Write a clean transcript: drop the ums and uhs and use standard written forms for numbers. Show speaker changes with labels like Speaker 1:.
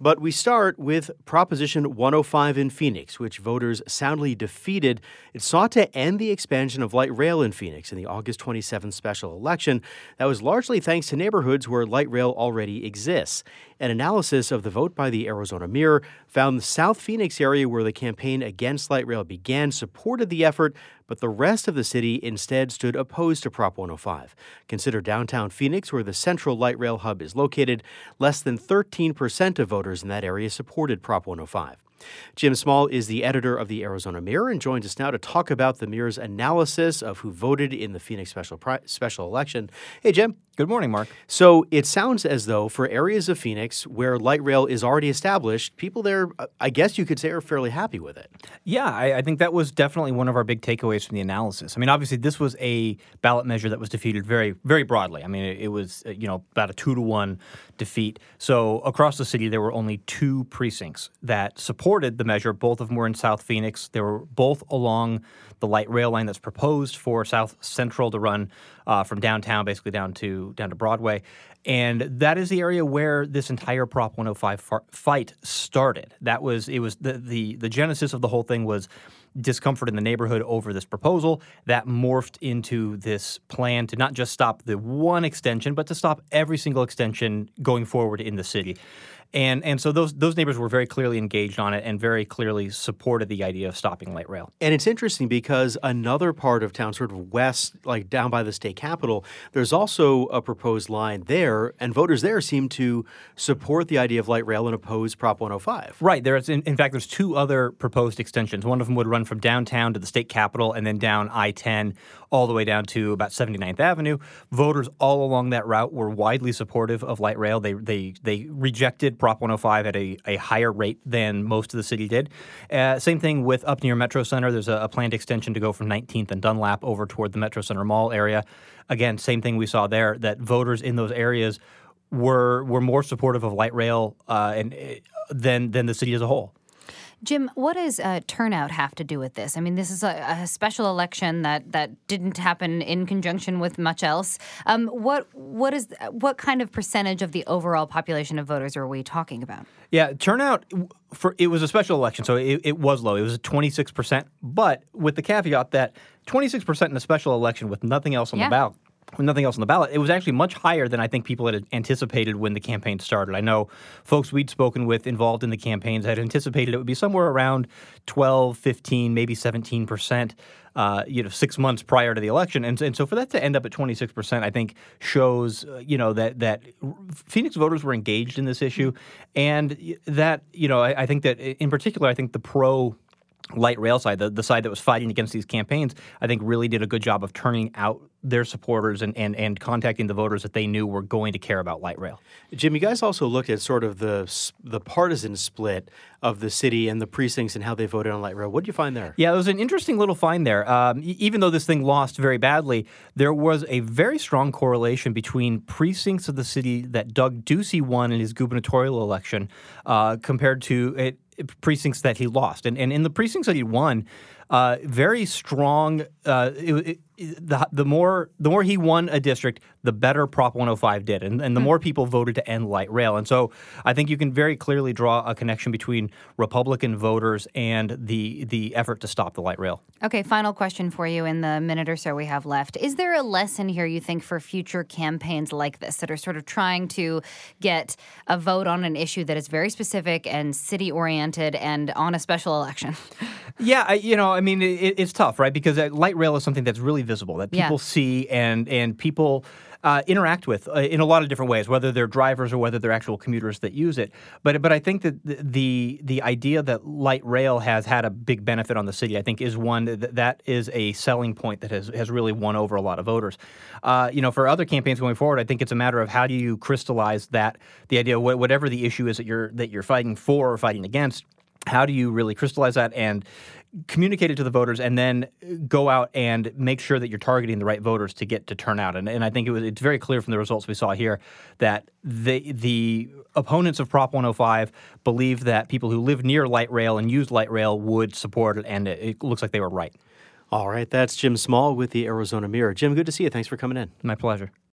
Speaker 1: But we start with Proposition 105 in Phoenix, which voters soundly defeated. It sought to end the expansion of light rail in Phoenix in the August 27th special election. That was largely thanks to neighborhoods where light rail already exists. An analysis of the vote by the Arizona Mirror found the South Phoenix area where the campaign against light rail began supported the effort, but the rest of the city instead stood opposed to Prop 105. Consider downtown Phoenix, where the central light rail hub is located. Less than 13% of voters in that area supported Prop 105. Jim Small is the editor of the Arizona Mirror and joins us now to talk about the Mirror's analysis of who voted in the Phoenix special election. Hey, Jim.
Speaker 2: Good morning, Mark.
Speaker 1: So it sounds as though for areas of Phoenix where light rail is already established, people there, I guess you could say, are fairly happy with it.
Speaker 2: Yeah, I think that was definitely one of our big takeaways from the analysis. I mean, obviously, this was a ballot measure that was defeated very, very broadly. I mean, it was, about a 2-to-1 defeat. So across the city, there were only 2 precincts that supported the measure. Both of them were in South Phoenix. They were both along the light rail line that's proposed for South Central to run from downtown, basically down to Broadway. And that is the area where this entire Prop 105 fight started. The genesis of the whole thing was discomfort in the neighborhood over this proposal that morphed into this plan to not just stop the one extension, but to stop every single extension going forward in the city. And so those neighbors were very clearly engaged on it and very clearly supported the idea of stopping light rail.
Speaker 1: And it's interesting because another part of town, sort of west, like down by the state capitol, there's also a proposed line there, and voters there seem to support the idea of light rail and oppose Prop 105.
Speaker 2: Right. In fact, there's 2 other proposed extensions. One of them would run from downtown to the state capitol and then down I-10 all the way down to about 79th Avenue. Voters all along that route were widely supportive of light rail. They rejected Prop 105 at a higher rate than most of the city did. Same thing with up near Metro Center. There's a planned extension to go from 19th and Dunlap over toward the Metro Center Mall area. Again, same thing we saw there, that voters in those areas were more supportive of light rail than the city as a whole.
Speaker 3: Jim, what does turnout have to do with this? I mean, this is a special election that didn't happen in conjunction with much else. What kind of percentage of the overall population of voters are we talking about?
Speaker 2: Yeah, turnout it was a special election, so it was low. It was 26%, but with the caveat that 26% in a special election with nothing else on the ballot. With nothing else on the ballot, it was actually much higher than I think people had anticipated when the campaign started. I know folks we'd spoken with involved in the campaigns had anticipated it would be somewhere around 12, 15, maybe 17%, 6 months prior to the election. And so for that to end up at 26%, I think shows, that Phoenix voters were engaged in this issue. And that, I think that in particular, I think the pro-light rail side, the side that was fighting against these campaigns, I think really did a good job of turning out their supporters and contacting the voters that they knew were going to care about light rail.
Speaker 1: Jim, you guys also looked at sort of the partisan split of the city and the precincts and how they voted on light rail. What did you find there?
Speaker 2: Yeah, there was an interesting little find there. Even though this thing lost very badly, there was a very strong correlation between precincts of the city that Doug Ducey won in his gubernatorial election compared to precincts that he lost. And in the precincts that he won, very strong. The more he won a district, the better Prop 105 did, and the more people voted to end light rail. And so I think you can very clearly draw a connection between Republican voters and the effort to stop the light rail.
Speaker 3: Okay, final question for you in the minute or so we have left. Is there a lesson here, you think, for future campaigns like this that are sort of trying to get a vote on an issue that is very specific and city-oriented and on a special election?
Speaker 2: Yeah, it's tough, right? Because light rail is something that's really visible, that people see and people interact with in a lot of different ways, whether they're drivers or whether they're actual commuters that use it. But I think that the idea that light rail has had a big benefit on the city, I think, is one that is a selling point that has really won over a lot of voters. For other campaigns going forward, I think it's a matter of how do you crystallize the idea, whatever the issue is that you're fighting for or fighting against. How do you really crystallize that and communicate it to the voters, and then go out and make sure that you're targeting the right voters to get to turnout? And I think it's very clear from the results we saw here that the opponents of Prop 105 believe that people who live near light rail and use light rail would support it, and it looks like they were right.
Speaker 1: All right, that's Jim Small with the Arizona Mirror. Jim, good to see you. Thanks for coming in.
Speaker 2: My pleasure.